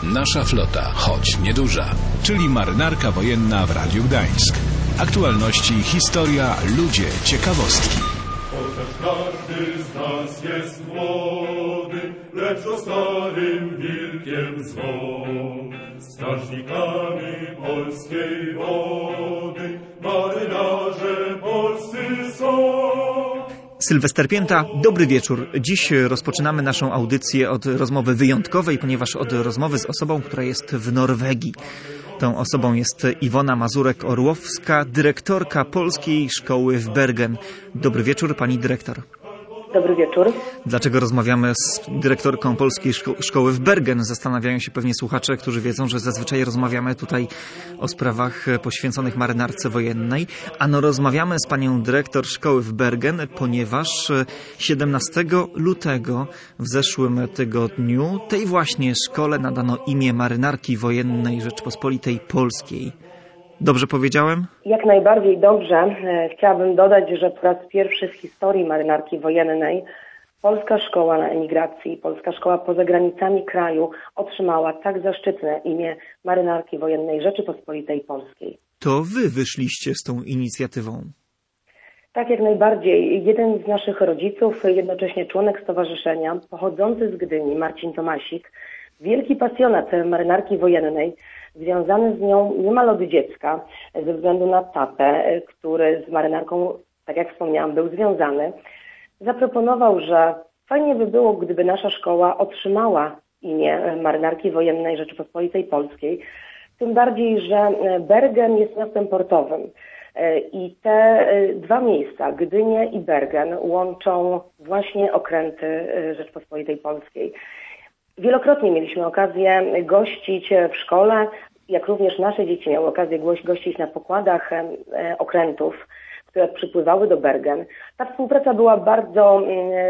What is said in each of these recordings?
Nasza flota, choć nieduża, czyli marynarka wojenna w Radiu Gdańsk. Aktualności, historia, ludzie, ciekawostki. Chociaż każdy z nas jest młody, lecz o starym wilkiem zwą. Strażnikami polskiej wody, marynarze polscy są. Sylwester Pięta, dobry wieczór. Dziś rozpoczynamy naszą audycję od rozmowy wyjątkowej, ponieważ od rozmowy z osobą, która jest w Norwegii. Tą osobą jest Iwona Mazurek-Orłowska, dyrektorka Polskiej Szkoły w Bergen. Dobry wieczór, pani dyrektor. Dobry wieczór. Dlaczego rozmawiamy z dyrektorką Polskiej Szkoły w Bergen? Zastanawiają się pewnie słuchacze, którzy wiedzą, że zazwyczaj rozmawiamy tutaj o sprawach poświęconych marynarce wojennej. Ano rozmawiamy z panią dyrektor Szkoły w Bergen, ponieważ 17 lutego w zeszłym tygodniu tej właśnie szkole nadano imię Marynarki Wojennej Rzeczypospolitej Polskiej. Dobrze powiedziałem? Jak najbardziej dobrze. Chciałabym dodać, że po raz pierwszy w historii marynarki wojennej Polska Szkoła na emigracji, Polska Szkoła poza granicami kraju otrzymała tak zaszczytne imię Marynarki Wojennej Rzeczypospolitej Polskiej. To wy wyszliście z tą inicjatywą. Tak, jak najbardziej. Jeden z naszych rodziców, jednocześnie członek stowarzyszenia, pochodzący z Gdyni, Marcin Tomasik, wielki pasjonat marynarki wojennej, związany z nią niemal od dziecka, ze względu na tatę, który z marynarką, tak jak wspomniałam, był związany, zaproponował, że fajnie by było, gdyby nasza szkoła otrzymała imię Marynarki Wojennej Rzeczypospolitej Polskiej, tym bardziej, że Bergen jest miastem portowym i te dwa miejsca, Gdynię i Bergen, łączą właśnie okręty Rzeczypospolitej Polskiej. Wielokrotnie mieliśmy okazję gościć w szkole, jak również nasze dzieci miały okazję gościć na pokładach okrętów, które przypływały do Bergen. Ta współpraca była bardzo,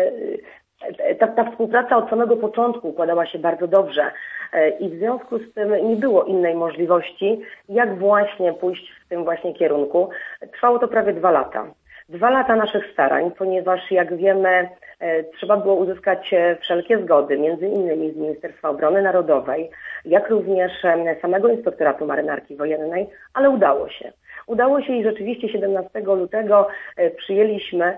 ta współpraca od samego początku układała się bardzo dobrze i w związku z tym nie było innej możliwości, jak właśnie pójść w tym właśnie kierunku. Trwało to prawie 2 lata. 2 lata naszych starań, ponieważ jak wiemy, trzeba było uzyskać wszelkie zgody, między innymi z Ministerstwa Obrony Narodowej, jak również samego Inspektoratu Marynarki Wojennej, ale udało się. Udało się i rzeczywiście 17 lutego przyjęliśmy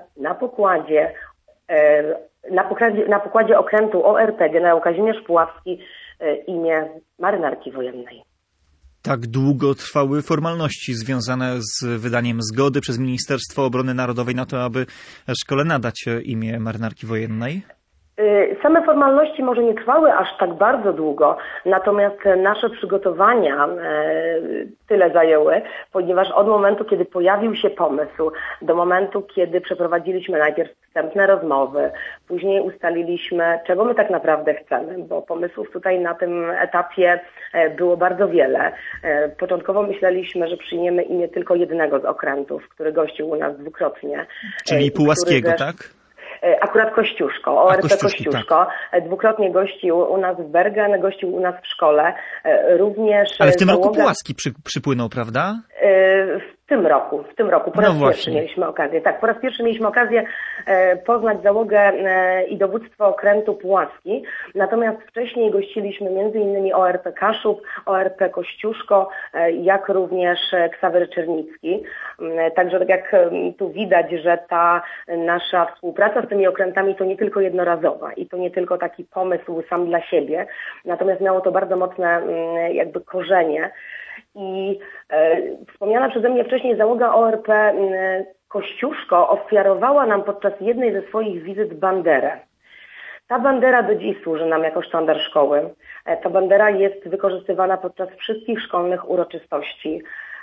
na pokładzie okrętu ORP generał Kazimierz Puławski imię Marynarki Wojennej. Tak długo trwały formalności związane z wydaniem zgody przez Ministerstwo Obrony Narodowej na to, aby szkole nadać imię Marynarki Wojennej? Same formalności może nie trwały aż tak bardzo długo, natomiast nasze przygotowania tyle zajęły, ponieważ od momentu, kiedy pojawił się pomysł, do momentu, kiedy przeprowadziliśmy najpierw wstępne rozmowy, później ustaliliśmy, czego my tak naprawdę chcemy, bo pomysłów tutaj na tym etapie było bardzo wiele. Początkowo myśleliśmy, że przyjmiemy imię tylko jednego z okrętów, który gościł u nas dwukrotnie. Czyli Pułaskiego, tak? Akurat Kościuszko, ORP Kościuszko, tak. Dwukrotnie gościł u nas w Bergen, gościł u nas w szkole. Również ale w tym roku Pułaski przypłynął, prawda? W tym roku po raz pierwszy mieliśmy okazję. Tak, po raz pierwszy mieliśmy okazję poznać załogę i dowództwo okrętu Pułaski. Natomiast wcześniej gościliśmy m.in. ORP Kaszub, ORP Kościuszko, jak również Ksawery Czernicki. Także tak jak tu widać, że ta nasza współpraca z tymi okrętami to nie tylko jednorazowa i to nie tylko taki pomysł sam dla siebie, natomiast miało to bardzo mocne jakby korzenie. I wspomniana przeze mnie wcześniej załoga ORP Kościuszko ofiarowała nam podczas jednej ze swoich wizyt banderę. Ta bandera do dziś służy nam jako sztandar szkoły. Ta bandera jest wykorzystywana podczas wszystkich szkolnych uroczystości.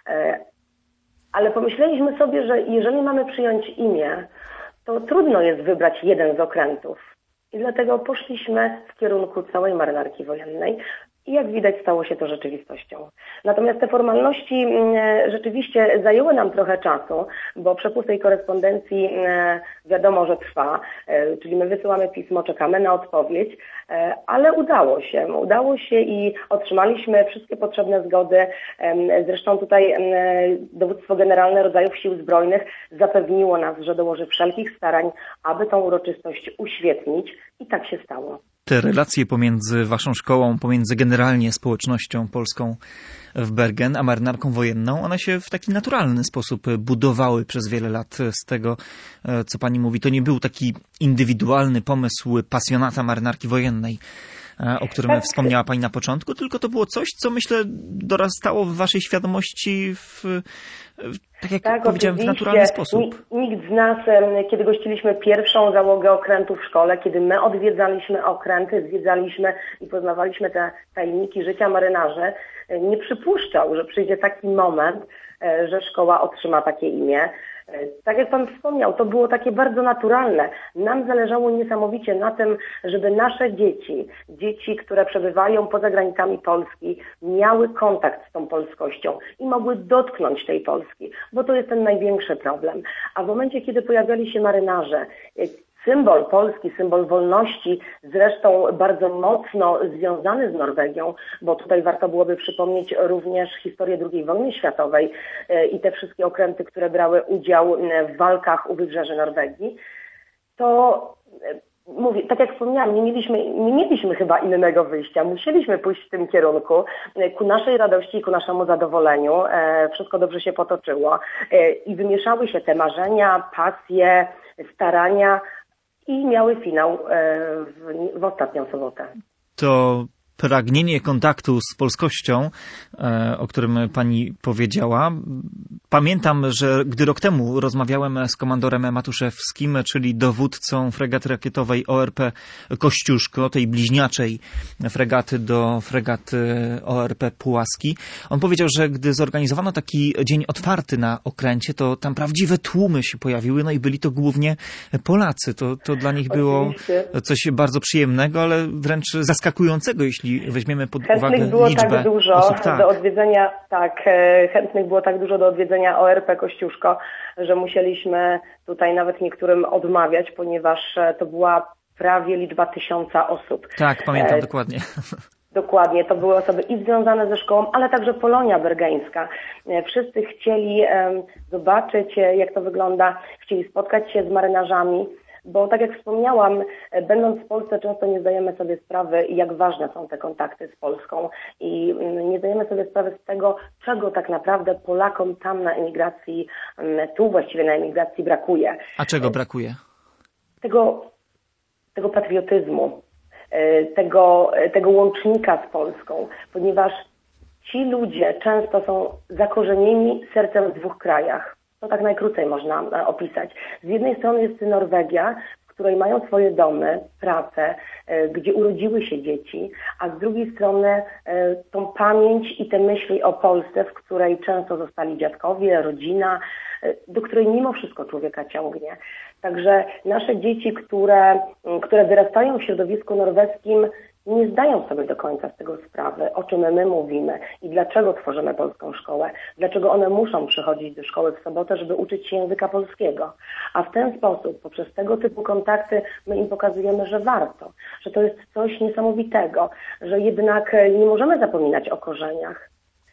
Ale pomyśleliśmy sobie, że jeżeli mamy przyjąć imię, to trudno jest wybrać jeden z okrętów. I dlatego poszliśmy w kierunku całej marynarki wojennej. I jak widać stało się to rzeczywistością. Natomiast te formalności rzeczywiście zajęły nam trochę czasu, bo przepływ tej korespondencji wiadomo, że trwa, czyli my wysyłamy pismo, czekamy na odpowiedź, ale udało się i otrzymaliśmy wszystkie potrzebne zgody. Zresztą tutaj Dowództwo Generalne Rodzajów Sił Zbrojnych zapewniło nas, że dołoży wszelkich starań, aby tą uroczystość uświetnić i tak się stało. Te relacje pomiędzy waszą szkołą, pomiędzy generalnie społecznością polską w Bergen, a marynarką wojenną, one się w taki naturalny sposób budowały przez wiele lat. Z tego, co pani mówi, to nie był taki indywidualny pomysł pasjonata marynarki wojennej, o którym wspomniała pani na początku, tylko to było coś, co myślę dorastało w waszej świadomości tak jak powiedziałem, w naturalny sposób. Nikt z nas, kiedy gościliśmy pierwszą załogę okrętu w szkole, kiedy my odwiedzaliśmy okręty, zwiedzaliśmy i poznawaliśmy te tajniki życia marynarzy, nie przypuszczał, że przyjdzie taki moment, że szkoła otrzyma takie imię. Tak jak pan wspomniał, to było takie bardzo naturalne. Nam zależało niesamowicie na tym, żeby nasze dzieci, które przebywają poza granicami Polski, miały kontakt z tą polskością i mogły dotknąć tej Polski, bo to jest ten największy problem. A w momencie, kiedy pojawiali się marynarze, symbol Polski, symbol wolności, zresztą bardzo mocno związany z Norwegią, bo tutaj warto byłoby przypomnieć również historię II wojny światowej i te wszystkie okręty, które brały udział w walkach u wybrzeży Norwegii, to mówię, tak jak wspomniałam, nie mieliśmy chyba innego wyjścia. Musieliśmy pójść w tym kierunku. Ku naszej radości i ku naszemu zadowoleniu wszystko dobrze się potoczyło i wymieszały się te marzenia, pasje, starania, i miały finał w ostatnią sobotę. To pragnienie kontaktu z polskością, o którym pani powiedziała. Pamiętam, że gdy rok temu rozmawiałem z komandorem Matuszewskim, czyli dowódcą fregaty rakietowej ORP Kościuszko, tej bliźniaczej fregaty do fregaty ORP Pułaski, on powiedział, że gdy zorganizowano taki dzień otwarty na okręcie, to tam prawdziwe tłumy się pojawiły, no i byli to głównie Polacy. To dla nich było coś bardzo przyjemnego, ale wręcz zaskakującego, jeśli weźmiemy pod uwagę liczbę osób. Do odwiedzenia, chętnych było tak dużo do odwiedzenia ORP Kościuszko, że musieliśmy tutaj nawet niektórym odmawiać, ponieważ to była prawie liczba 1000 osób. Tak, pamiętam dokładnie. Dokładnie, to były osoby i związane ze szkołą, ale także Polonia bergeńska. Wszyscy chcieli zobaczyć, jak to wygląda, chcieli spotkać się z marynarzami, bo tak jak wspomniałam, będąc w Polsce często nie zdajemy sobie sprawy, jak ważne są te kontakty z Polską i nie zdajemy sobie sprawy z tego, czego tak naprawdę Polakom tam na emigracji, tu właściwie na emigracji brakuje. A czego brakuje? Tego patriotyzmu, tego łącznika z Polską, ponieważ ci ludzie często są zakorzenieni sercem w dwóch krajach. To tak najkrócej można opisać. Z jednej strony jest Norwegia, w której mają swoje domy, pracę, gdzie urodziły się dzieci, a z drugiej strony tą pamięć i te myśli o Polsce, w której często zostali dziadkowie, rodzina, do której mimo wszystko człowieka ciągnie. Także nasze dzieci, które wyrastają w środowisku norweskim, nie zdają sobie do końca z tego sprawy, o czym my mówimy i dlaczego tworzymy polską szkołę, dlaczego one muszą przychodzić do szkoły w sobotę, żeby uczyć się języka polskiego. A w ten sposób, poprzez tego typu kontakty, my im pokazujemy, że warto, że to jest coś niesamowitego, że jednak nie możemy zapominać o korzeniach.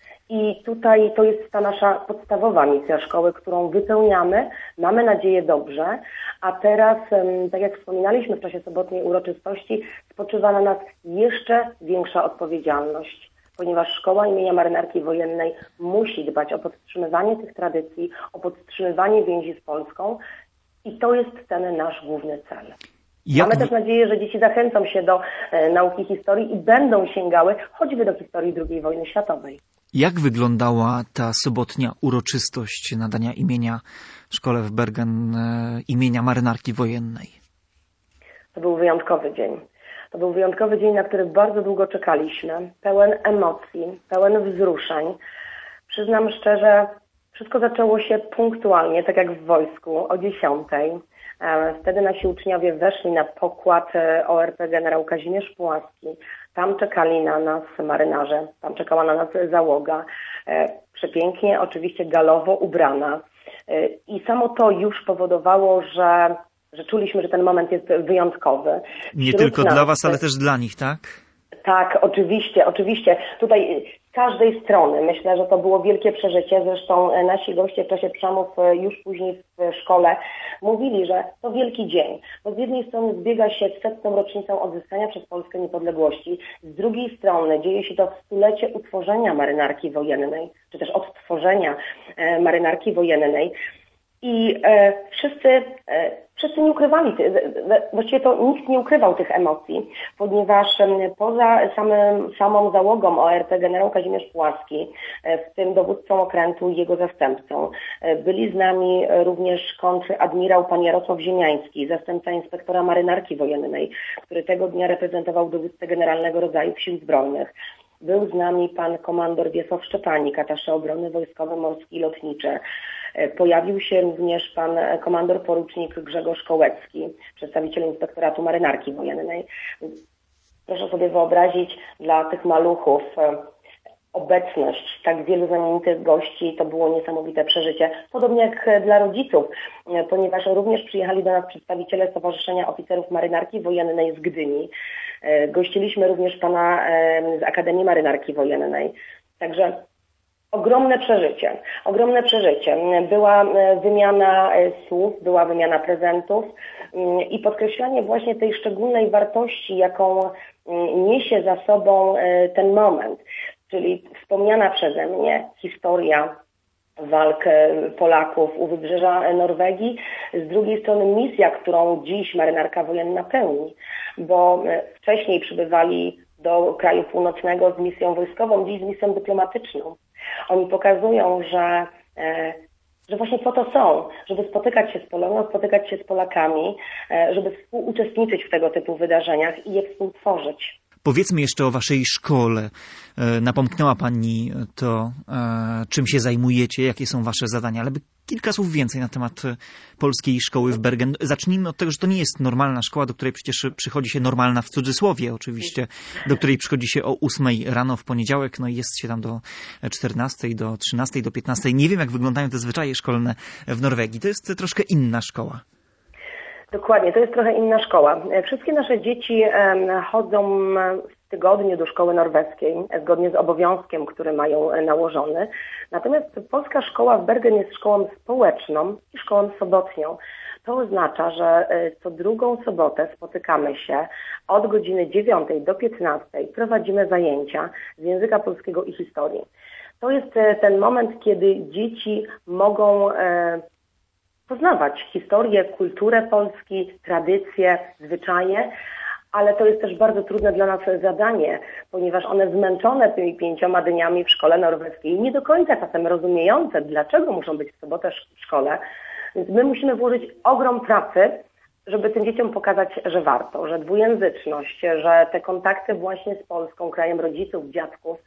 I tutaj to jest ta nasza podstawowa misja szkoły, którą wypełniamy, mamy nadzieję dobrze, a teraz, tak jak wspominaliśmy w czasie sobotniej uroczystości, spoczywa na nas jeszcze większa odpowiedzialność, ponieważ Szkoła imienia Marynarki Wojennej musi dbać o podtrzymywanie tych tradycji, o podtrzymywanie więzi z Polską i to jest ten nasz główny cel. Mamy też nadzieję, że dzieci zachęcą się do nauki historii i będą sięgały choćby do historii II wojny światowej. Jak wyglądała ta sobotnia uroczystość nadania imienia szkole w Bergen, imienia Marynarki Wojennej? To był wyjątkowy dzień. To był wyjątkowy dzień, na który bardzo długo czekaliśmy. Pełen emocji, pełen wzruszeń. Przyznam szczerze, wszystko zaczęło się punktualnie, tak jak w wojsku, o 10:00. Wtedy nasi uczniowie weszli na pokład ORP generał Kazimierz Pułaski. Tam czekali na nas marynarze, tam czekała na nas załoga. Przepięknie, oczywiście galowo ubrana. I samo to już powodowało, że czuliśmy, że ten moment jest wyjątkowy. Nie tylko dla was, ale też dla nich, tak? Tak, oczywiście. Tutaj z każdej strony myślę, że to było wielkie przeżycie. Zresztą nasi goście w czasie przemów już później w szkole mówili, że to wielki dzień. Bo z jednej strony zbiega się z 100. rocznicą odzyskania przez Polskę niepodległości, z drugiej strony dzieje się to w 100-lecie utworzenia Marynarki Wojennej, czy też odtworzenia Marynarki Wojennej. I wszyscy nie ukrywali, właściwie to nikt nie ukrywał tych emocji, ponieważ poza samą załogą ORP generał Kazimierz Puławski, w tym dowódcą okrętu i jego zastępcą, byli z nami również kontradmirał pan Jarosław Ziemiański, zastępca inspektora Marynarki Wojennej, który tego dnia reprezentował dowódcę generalnego rodzajów Sił Zbrojnych. Był z nami pan komandor Wiesław Szczepanik, atasze obrony wojskowej, morskiej i lotniczej. Pojawił się również pan komandor porucznik Grzegorz Kołecki, przedstawiciel Inspektoratu Marynarki Wojennej. Proszę sobie wyobrazić, dla tych maluchów obecność tak wielu znamienitych gości to było niesamowite przeżycie. Podobnie jak dla rodziców, ponieważ również przyjechali do nas przedstawiciele Stowarzyszenia Oficerów Marynarki Wojennej z Gdyni. Gościliśmy również pana z Akademii Marynarki Wojennej. Także ogromne przeżycie. Była wymiana słów, była wymiana prezentów i podkreślanie właśnie tej szczególnej wartości, jaką niesie za sobą ten moment, czyli wspomniana przeze mnie historia walk Polaków u wybrzeża Norwegii, z drugiej strony misja, którą dziś Marynarka Wojenna pełni, bo wcześniej przybywali do kraju północnego z misją wojskową, dziś z misją dyplomatyczną. Oni pokazują, że właśnie po to są, żeby spotykać się z Polonią, spotykać się z Polakami, żeby współuczestniczyć w tego typu wydarzeniach i je współtworzyć. Powiedzmy jeszcze o waszej szkole. Napomknęła pani to, czym się zajmujecie, jakie są wasze zadania, ale kilka słów więcej na temat polskiej szkoły w Bergen. Zacznijmy od tego, że to nie jest normalna szkoła, do której przecież przychodzi się normalna w cudzysłowie oczywiście, do której przychodzi się o 8 rano w poniedziałek, no i jest się tam do 14, do 13, do 15. Nie wiem, jak wyglądają te zwyczaje szkolne w Norwegii. To jest troszkę inna szkoła. Dokładnie, to jest trochę inna szkoła. Wszystkie nasze dzieci chodzą w tygodniu do szkoły norweskiej, zgodnie z obowiązkiem, który mają nałożony. Natomiast polska szkoła w Bergen jest szkołą społeczną i szkołą sobotnią. To oznacza, że co drugą sobotę spotykamy się od godziny 9 do 15. Prowadzimy zajęcia z języka polskiego i historii. To jest ten moment, kiedy dzieci mogą poznawać historię, kulturę Polski, tradycje, zwyczaje, ale to jest też bardzo trudne dla nas zadanie, ponieważ one zmęczone tymi 5 dniami w szkole norweskiej, nie do końca czasem rozumiejące, dlaczego muszą być w sobotę w szkole, więc my musimy włożyć ogrom pracy, żeby tym dzieciom pokazać, że warto, że dwujęzyczność, że te kontakty właśnie z Polską, krajem rodziców, dziadków,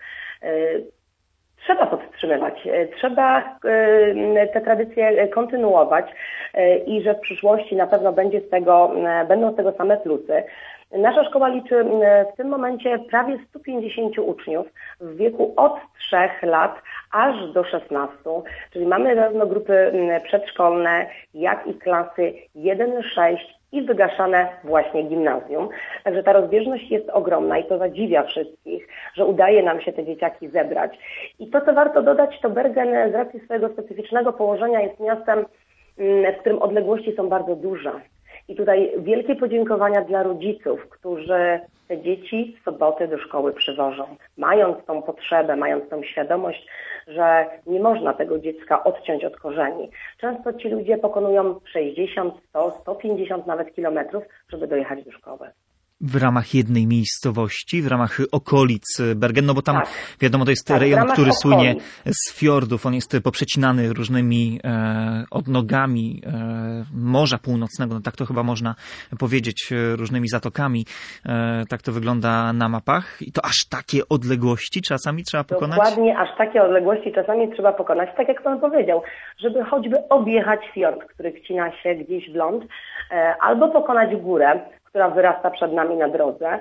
trzeba podtrzymywać, trzeba te tradycje kontynuować i że w przyszłości na pewno będą z tego same plusy. Nasza szkoła liczy w tym momencie prawie 150 uczniów w wieku od 3 lat aż do 16, czyli mamy zarówno grupy przedszkolne, jak i klasy 1-6 i wygaszane właśnie gimnazjum. Także ta rozbieżność jest ogromna i to zadziwia wszystkich, że udaje nam się te dzieciaki zebrać. I to, co warto dodać, to Bergen z racji swojego specyficznego położenia jest miastem, w którym odległości są bardzo duże. I tutaj wielkie podziękowania dla rodziców, którzy te dzieci w soboty do szkoły przywożą, mając tą potrzebę, mając tą świadomość, że nie można tego dziecka odciąć od korzeni. Często ci ludzie pokonują 60, 100, 150 nawet kilometrów, żeby dojechać do szkoły. W ramach jednej miejscowości, w ramach okolic Bergen, no bo tam wiadomo, to jest rejon, który słynie z fiordów, on jest poprzecinany różnymi odnogami Morza Północnego, no tak to chyba można powiedzieć, różnymi zatokami, tak to wygląda na mapach i to aż takie odległości czasami trzeba pokonać? Dokładnie, aż takie odległości czasami trzeba pokonać, tak jak pan powiedział, żeby choćby objechać fiord, który wcina się gdzieś w ląd, albo pokonać górę, która wyrasta przed nami na drodze.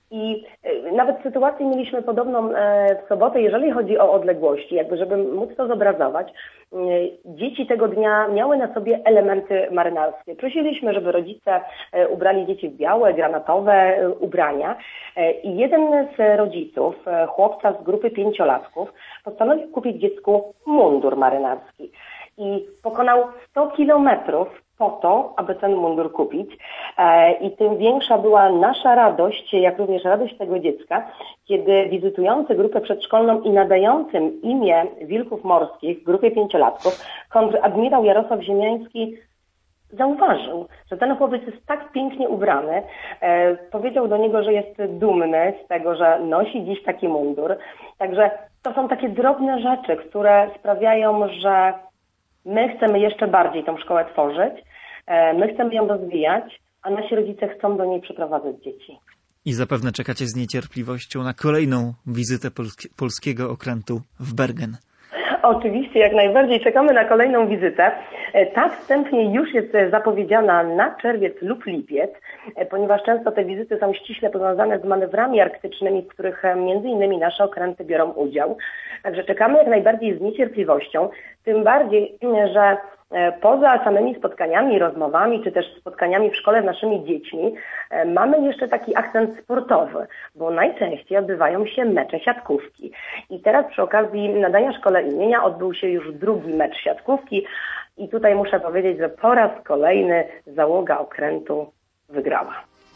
I nawet sytuację mieliśmy podobną w sobotę, jeżeli chodzi o odległości, jakby żeby móc to zobrazować. Dzieci tego dnia miały na sobie elementy marynarskie. Prosiliśmy, żeby rodzice ubrali dzieci w białe, granatowe ubrania i jeden z rodziców, chłopca z grupy 5-latków, postanowił kupić dziecku mundur marynarski i pokonał 100 kilometrów po to, aby ten mundur kupić. I tym większa była nasza radość, jak również radość tego dziecka, kiedy wizytujący grupę przedszkolną i nadającym imię wilków morskich w grupie 5-latków, kontradmirał Jarosław Ziemiański zauważył, że ten chłopiec jest tak pięknie ubrany. Powiedział do niego, że jest dumny z tego, że nosi dziś taki mundur. Także to są takie drobne rzeczy, które sprawiają, że my chcemy jeszcze bardziej tą szkołę tworzyć, my chcemy ją rozwijać, a nasi rodzice chcą do niej przyprowadzać dzieci. I zapewne czekacie z niecierpliwością na kolejną wizytę polskiego okrętu w Bergen. Oczywiście, jak najbardziej czekamy na kolejną wizytę. Ta wstępnie już jest zapowiedziana na czerwiec lub lipiec, ponieważ często te wizyty są ściśle powiązane z manewrami arktycznymi, w których między innymi nasze okręty biorą udział. Także czekamy jak najbardziej z niecierpliwością, tym bardziej, że poza samymi spotkaniami, rozmowami, czy też spotkaniami w szkole z naszymi dziećmi, mamy jeszcze taki akcent sportowy, bo najczęściej odbywają się mecze siatkówki. I teraz przy okazji nadania szkole imienia odbył się już drugi mecz siatkówki i tutaj muszę powiedzieć, że po raz kolejny załoga okrętu wygrała.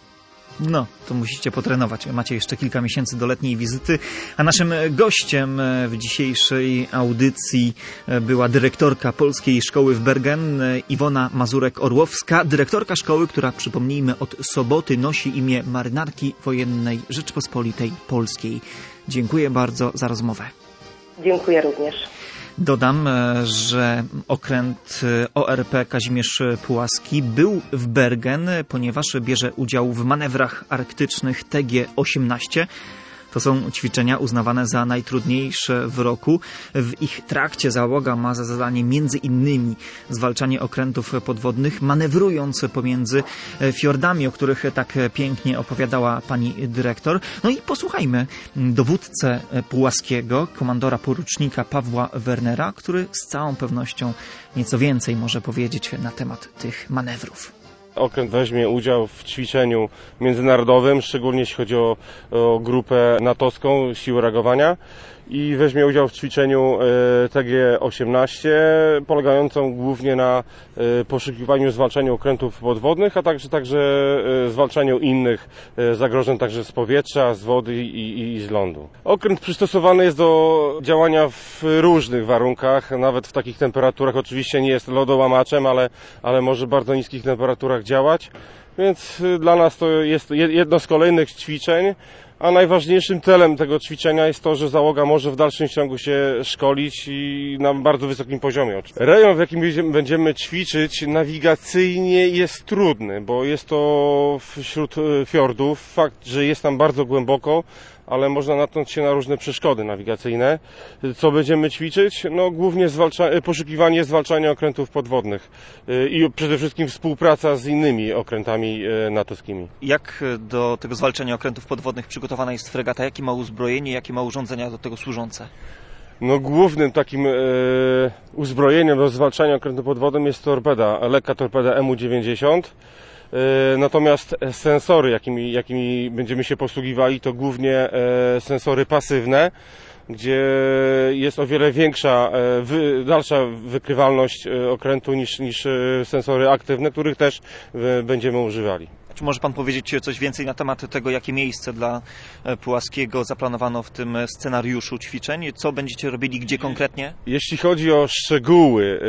No, to musicie potrenować. Macie jeszcze kilka miesięcy do letniej wizyty. A naszym gościem w dzisiejszej audycji była dyrektorka Polskiej Szkoły w Bergen, Iwona Mazurek-Orłowska. Dyrektorka szkoły, która, przypomnijmy, od soboty nosi imię Marynarki Wojennej Rzeczypospolitej Polskiej. Dziękuję bardzo za rozmowę. Dziękuję również. Dodam, że okręt ORP Kazimierz Pułaski był w Bergen, ponieważ bierze udział w manewrach arktycznych TG-18. To są ćwiczenia uznawane za najtrudniejsze w roku. W ich trakcie załoga ma za zadanie między innymi zwalczanie okrętów podwodnych, manewrując pomiędzy fiordami, o których tak pięknie opowiadała pani dyrektor. No i posłuchajmy dowódcę Pułaskiego, komandora porucznika Pawła Wernera, który z całą pewnością nieco więcej może powiedzieć na temat tych manewrów. Okręt weźmie udział w ćwiczeniu międzynarodowym, szczególnie jeśli chodzi o grupę natowską siły reagowania i weźmie udział w ćwiczeniu TG-18 polegającą głównie na poszukiwaniu i zwalczaniu okrętów podwodnych, a także zwalczaniu innych zagrożeń także z powietrza, z wody i z lądu. Okręt przystosowany jest do działania w różnych warunkach, nawet w takich temperaturach. Oczywiście nie jest lodołamaczem, ale może w bardzo niskich temperaturach działać, więc dla nas to jest jedno z kolejnych ćwiczeń. A najważniejszym celem tego ćwiczenia jest to, że załoga może w dalszym ciągu się szkolić i na bardzo wysokim poziomie. Rejon, w jakim będziemy ćwiczyć, nawigacyjnie jest trudny, bo jest to wśród fiordów. Fakt, że jest tam bardzo głęboko, ale można natknąć się na różne przeszkody nawigacyjne. Co będziemy ćwiczyć? No głównie poszukiwanie, zwalczanie okrętów podwodnych i przede wszystkim współpraca z innymi okrętami natowskimi. Jak do tego zwalczania okrętów podwodnych przygotowana jest fregata? Jakie ma uzbrojenie, jakie ma urządzenia do tego służące? No głównym takim uzbrojeniem do zwalczania okrętu podwodnym jest torpeda, lekka torpeda MU-90. Natomiast sensory, jakimi będziemy się posługiwali, to głównie sensory pasywne, gdzie jest o wiele większa, dalsza wykrywalność okrętu niż sensory aktywne, których też będziemy używali. Czy może pan powiedzieć coś więcej na temat tego, jakie miejsce dla Pułaskiego zaplanowano w tym scenariuszu ćwiczeń? Co będziecie robili, gdzie konkretnie? Jeśli chodzi o szczegóły,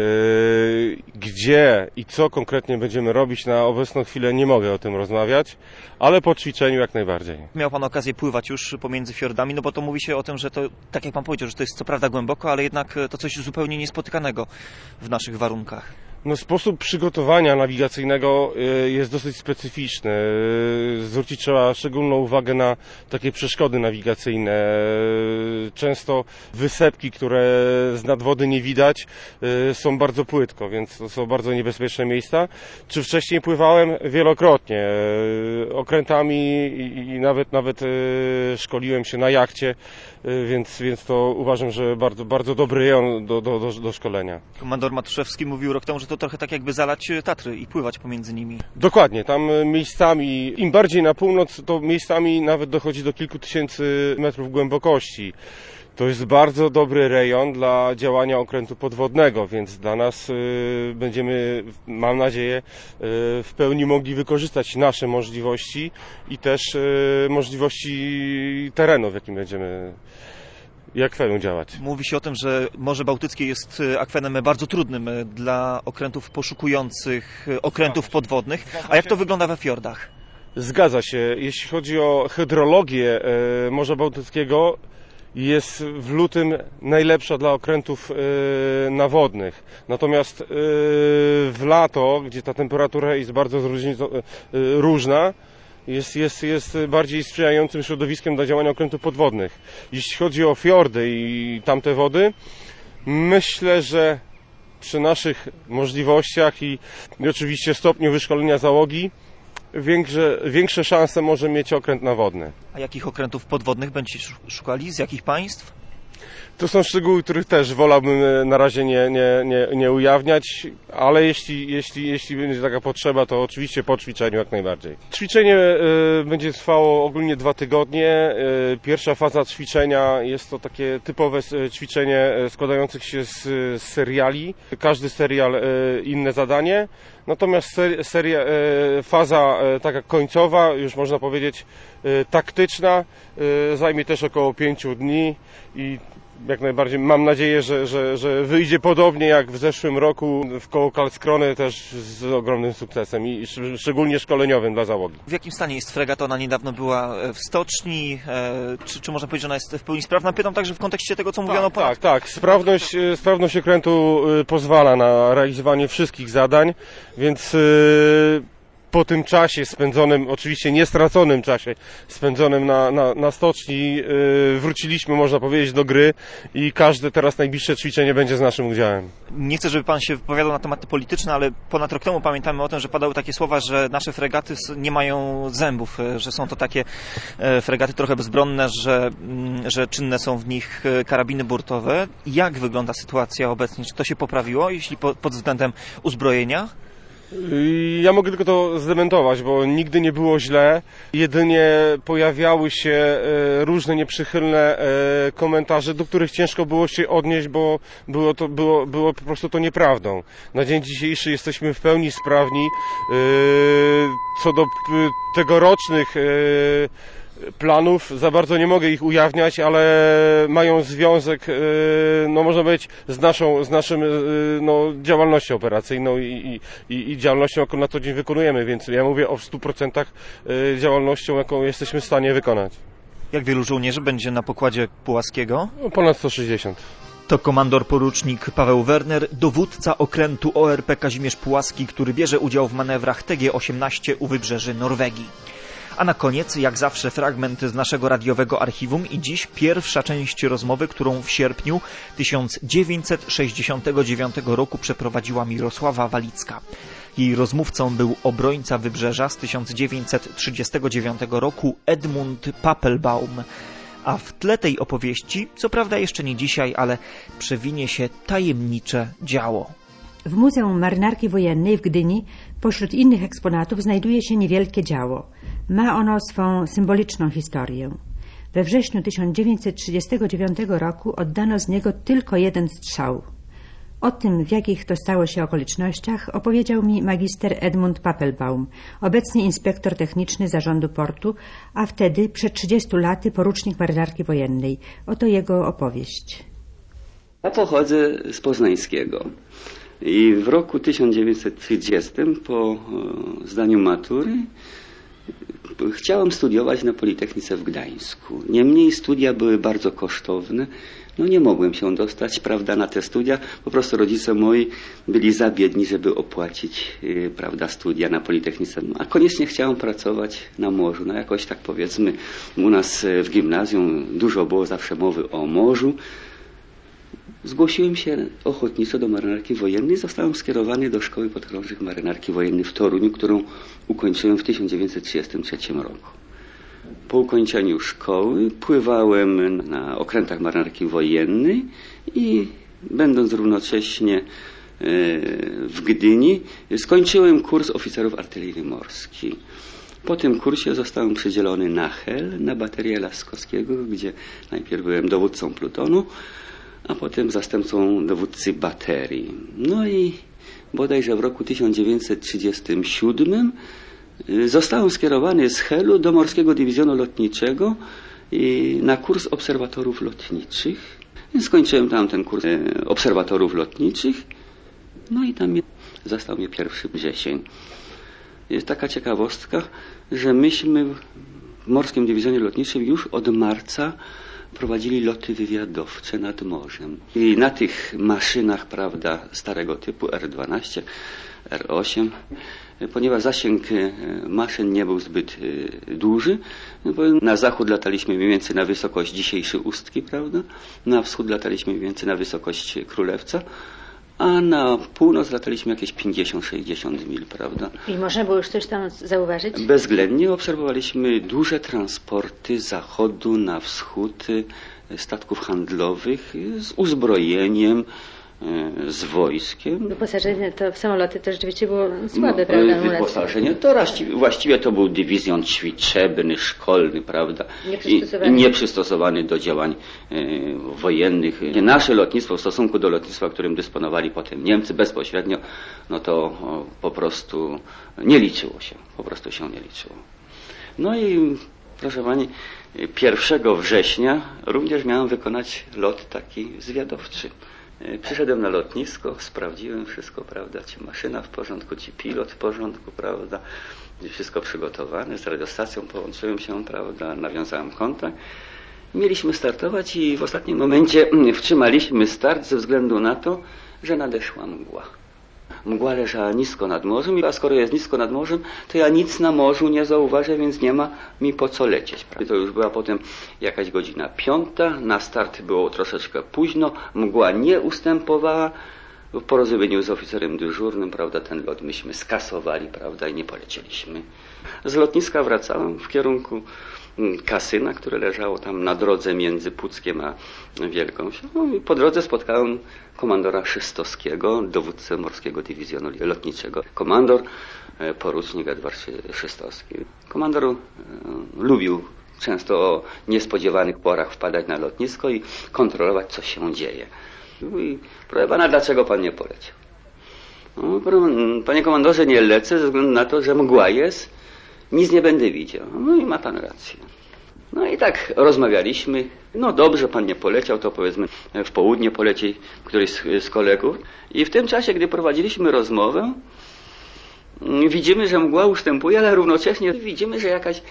gdzie i co konkretnie będziemy robić, na obecną chwilę nie mogę o tym rozmawiać, ale po ćwiczeniu jak najbardziej. Miał pan okazję pływać już pomiędzy fiordami, no bo to mówi się o tym, że to, tak jak pan powiedział, że to jest co prawda głęboko, ale jednak to coś zupełnie niespotykanego w naszych warunkach. No, sposób przygotowania nawigacyjnego jest dosyć specyficzny. Zwrócić trzeba szczególną uwagę na takie przeszkody nawigacyjne, Często wysepki, które z nadwody nie widać, są bardzo płytko, więc to są bardzo niebezpieczne miejsca. Czy wcześniej pływałem? Wielokrotnie. Okrętami i nawet szkoliłem się na jachcie, więc to uważam, że bardzo dobry rejon do szkolenia. Komandor Matuszewski mówił rok temu, że to trochę tak jakby zalać Tatry i pływać pomiędzy nimi. Dokładnie, tam miejscami, im bardziej na północ, to miejscami nawet dochodzi do kilku tysięcy metrów głębokości. To jest bardzo dobry rejon dla działania okrętu podwodnego, więc dla nas będziemy, mam nadzieję, w pełni mogli wykorzystać nasze możliwości i też możliwości terenu, w jakim będziemy i akwenem działać. Mówi się o tym, że Morze Bałtyckie jest akwenem bardzo trudnym dla okrętów poszukujących okrętów podwodnych. A jak to wygląda we fiordach? Zgadza się. Jeśli chodzi o hydrologię Morza Bałtyckiego, jest w lutym najlepsza dla okrętów nawodnych. Natomiast w lato, gdzie ta temperatura jest bardzo różna, jest bardziej sprzyjającym środowiskiem dla działania okrętów podwodnych. Jeśli chodzi o fiordy i tamte wody, myślę, że przy naszych możliwościach i oczywiście stopniu wyszkolenia załogi większe szanse może mieć okręt nawodny. A jakich okrętów podwodnych będziecie szukali? Z jakich państw? To są szczegóły, których też wolałbym na razie nie ujawniać, ale jeśli będzie taka potrzeba, to oczywiście po ćwiczeniu jak najbardziej. Ćwiczenie będzie trwało ogólnie 2 tygodnie. Pierwsza faza ćwiczenia jest to takie typowe ćwiczenie składające się z seriali. Każdy serial inne zadanie. Natomiast faza taka końcowa, już można powiedzieć taktyczna, zajmie też około 5 dni i jak najbardziej mam nadzieję, że wyjdzie podobnie jak w zeszłym roku w koło Karlskrony, też z ogromnym sukcesem i szczególnie szkoleniowym dla załogi. W jakim stanie jest fregat? Ona niedawno była w stoczni. Czy można powiedzieć, że ona jest w pełni sprawna? Pytam także w kontekście tego, co mówiono ponad... Tak. Sprawność okrętu pozwala na realizowanie wszystkich zadań, więc po tym czasie spędzonym, oczywiście nie straconym czasie spędzonym na stoczni, wróciliśmy, można powiedzieć, do gry i każde teraz najbliższe ćwiczenie będzie z naszym udziałem. Nie chcę, żeby pan się wypowiadał na tematy polityczne, ale ponad rok temu pamiętamy o tym, że padały takie słowa, że nasze fregaty nie mają zębów, że są to takie fregaty trochę bezbronne, że czynne są w nich karabiny burtowe. Jak wygląda sytuacja obecnie? Czy to się poprawiło, jeśli pod względem uzbrojenia? Ja mogę tylko to zdementować, bo nigdy nie było źle. Jedynie pojawiały się różne nieprzychylne komentarze, do których ciężko było się odnieść, bo było po prostu to nieprawdą. Na dzień dzisiejszy jesteśmy w pełni sprawni. Co do tegorocznych planów, za bardzo nie mogę ich ujawniać, ale mają związek, no można powiedzieć, z naszą działalnością operacyjną i działalnością, jaką na co dzień wykonujemy, więc ja mówię o 100% działalnością, jaką jesteśmy w stanie wykonać. Jak wielu żołnierzy będzie na pokładzie Pułaskiego? Ponad 160. To komandor porucznik Paweł Werner, dowódca okrętu ORP Kazimierz Pułaski, który bierze udział w manewrach TG-18 u wybrzeży Norwegii. A na koniec, jak zawsze, fragment z naszego radiowego archiwum i dziś pierwsza część rozmowy, którą w sierpniu 1969 roku przeprowadziła Mirosława Walicka. Jej rozmówcą był obrońca Wybrzeża z 1939 roku Edmund Papelbaum. A w tle tej opowieści, co prawda jeszcze nie dzisiaj, ale przewinie się tajemnicze działo. W Muzeum Marynarki Wojennej w Gdyni pośród innych eksponatów znajduje się niewielkie działo. Ma ono swą symboliczną historię. We wrześniu 1939 roku oddano z niego tylko jeden strzał. O tym, w jakich to stało się okolicznościach, opowiedział mi magister Edmund Papelbaum, obecnie inspektor techniczny Zarządu Portu, a wtedy, przed 30 laty, porucznik Marynarki Wojennej. Oto jego opowieść. Ja pochodzę z Poznańskiego. I w roku 1930 po zdaniu matury Chciałem studiować na Politechnice w Gdańsku. Niemniej studia były bardzo kosztowne. No nie mogłem się dostać, prawda, na te studia. Po prostu rodzice moi byli za biedni, żeby opłacić, prawda, studia na Politechnice. A koniecznie chciałem pracować na morzu. No jakoś tak powiedzmy, u nas w gimnazjum dużo było zawsze mowy o morzu. Zgłosiłem się ochotniczo do Marynarki Wojennej. Zostałem skierowany do Szkoły Podchorążych Marynarki Wojennej w Toruniu, którą ukończyłem w 1933 roku. Po ukończeniu szkoły pływałem na okrętach Marynarki Wojennej i będąc równocześnie w Gdyni skończyłem kurs oficerów artylerii morskiej. Po tym kursie zostałem przydzielony na Hel, na baterię Laskowskiego, gdzie najpierw byłem dowódcą plutonu, a potem zastępcą dowódcy baterii. No i bodajże w roku 1937 zostałem skierowany z Helu do Morskiego Dywizjonu Lotniczego na kurs obserwatorów lotniczych. Skończyłem tam ten kurs obserwatorów lotniczych, no i tam zastał mnie 1 wrzesień. Jest taka ciekawostka, że myśmy w Morskim Dywizjonie Lotniczym już od marca prowadzili loty wywiadowcze nad morzem. I na tych maszynach, prawda, starego typu R12, R8, ponieważ zasięg maszyn nie był zbyt duży, bo na zachód lataliśmy mniej więcej na wysokość dzisiejszej Ustki, prawda, na wschód lataliśmy mniej więcej na wysokość Królewca, a na północ lataliśmy jakieś 50-60 mil, prawda. I można było już coś tam zauważyć? Bezwzględnie obserwowaliśmy duże transporty z zachodu na wschód statków handlowych z uzbrojeniem, z wojskiem. Wyposażenie to w samoloty to rzeczywiście było słabe, prawda? Wyposażenie to właściwie to był dywizjon ćwiczebny, szkolny, prawda? Nieprzystosowany do działań wojennych. Nasze lotnictwo w stosunku do lotnictwa, którym dysponowali potem Niemcy bezpośrednio, no to po prostu nie liczyło się. Po prostu się nie liczyło. No i proszę pani, 1 września również miałem wykonać lot taki zwiadowczy. Przyszedłem na lotnisko, sprawdziłem wszystko, prawda, czy maszyna w porządku, czy pilot w porządku, prawda, wszystko przygotowane, z radiostacją połączyłem się, prawda, nawiązałem kontakt. Mieliśmy startować i w ostatnim momencie wstrzymaliśmy start ze względu na to, że nadeszła mgła. Mgła leżała nisko nad morzem, a skoro jest nisko nad morzem, to ja nic na morzu nie zauważę, więc nie ma mi po co lecieć. To już była potem jakaś godzina 5, na start było troszeczkę późno, mgła nie ustępowała. W porozumieniu z oficerem dyżurnym, prawda, ten lot myśmy skasowali, prawda, i nie polecieliśmy. Z lotniska wracałem w kierunku Kasyna, które leżało tam na drodze między Puckiem a Wielką Wsią. No i po drodze spotkałem komandora Szystowskiego, dowódcę Morskiego Dywizjonu Lotniczego. Komandor, porucznik Edward Szystowski. Komandor lubił często o niespodziewanych porach wpadać na lotnisko i kontrolować, co się dzieje. I proszę pana, dlaczego pan nie poleciał? No, panie komandorze, nie lecę ze względu na to, że mgła jest, nic nie będę widział. No i ma pan rację. No i tak rozmawialiśmy. No dobrze, pan nie poleciał, to powiedzmy w południe poleci któryś z kolegów. I w tym czasie, gdy prowadziliśmy rozmowę, widzimy, że mgła ustępuje, ale równocześnie widzimy, że jakaś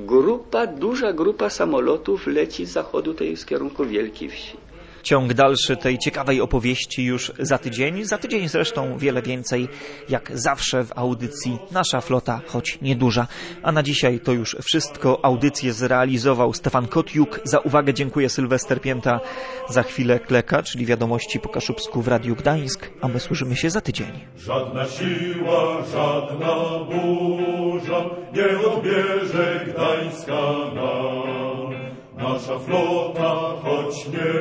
duża grupa samolotów leci z zachodu z kierunku Wielkiej Wsi. Ciąg dalszy tej ciekawej opowieści już za tydzień. Za tydzień zresztą wiele więcej, jak zawsze w audycji Nasza Flota, choć nieduża. A na dzisiaj to już wszystko. Audycję zrealizował Stefan Kotiuk. Za uwagę dziękuję Sylwester Pięta. Za chwilę Kleka, czyli wiadomości po kaszubsku w Radiu Gdańsk, a my słyszymy się za tydzień. Żadna siła, żadna burza nie odbierze Gdańska nam. Nasza flota, choć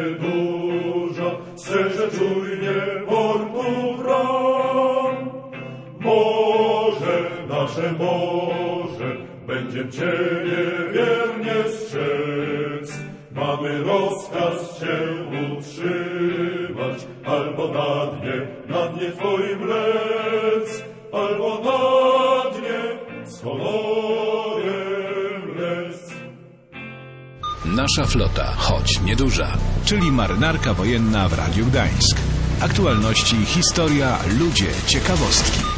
nieduża, strzeże czujnie portu bram. Morze, nasze morze, będziem Ciebie wiernie strzec. Mamy rozkaz Cię utrzymać, albo na dnie Twoim lec, albo na dnie z honorem lec. Nasza Flota, choć nieduża, czyli marynarka wojenna w Radiu Gdańsk. Aktualności, historia, ludzie, ciekawostki.